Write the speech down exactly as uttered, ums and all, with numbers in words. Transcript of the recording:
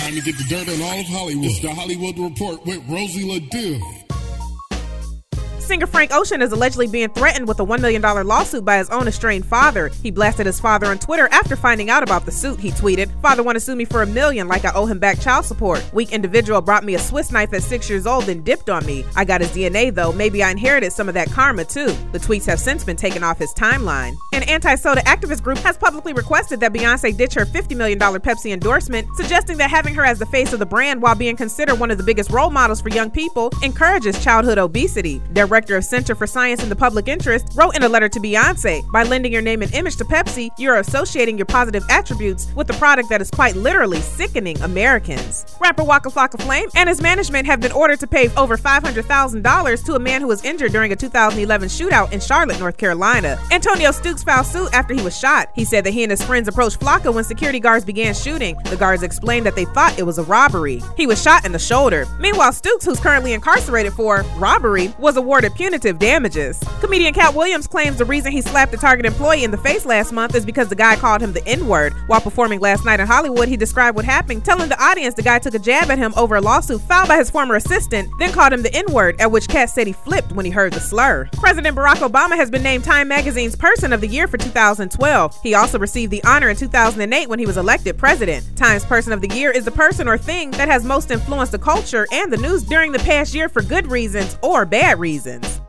Time to get the dirt on all of Hollywood. It's the Hollywood Report with Rosie LaDue. Singer Frank Ocean is allegedly being threatened with a one million dollars lawsuit by his own estranged father. He blasted his father on Twitter after finding out about the suit. He tweeted, "Father want to sue me for a million like I owe him back child support. Weak individual brought me a Swiss knife at six years old and dipped on me. I got his D N A though. Maybe I inherited some of that karma too." The tweets have since been taken off his timeline. An anti-soda activist group has publicly requested that Beyonce ditch her fifty million dollars Pepsi endorsement, suggesting that having her as the face of the brand while being considered one of the biggest role models for young people encourages childhood obesity. Director of Center for Science in the Public Interest wrote in a letter to Beyonce, "By lending your name and image to Pepsi, you are associating your positive attributes with the product that is quite literally sickening Americans." Rapper Waka Flocka Flame and his management have been ordered to pay over five hundred thousand dollars to a man who was injured during a two thousand eleven shootout in Charlotte, North Carolina. Antonio Stooks filed suit after he was shot. He said that he and his friends approached Flocka when security guards began shooting. The guards explained that they thought it was a robbery. He was shot in the shoulder. Meanwhile, Stooks, who's currently incarcerated for robbery, was awarded punitive damages. Comedian Cat Williams claims the reason he slapped a Target employee in the face last month is because the guy called him the N-word. While performing last night in Hollywood, he described what happened, telling the audience the guy took a jab at him over a lawsuit filed by his former assistant, then called him the N-word, at which Cat said he flipped when he heard the slur. President Barack Obama has been named Time Magazine's Person of the Year for two thousand twelve. He also received the honor in two thousand eight when he was elected president. Time's Person of the Year is the person or thing that has most influenced the culture and the news during the past year for good reasons or bad reasons.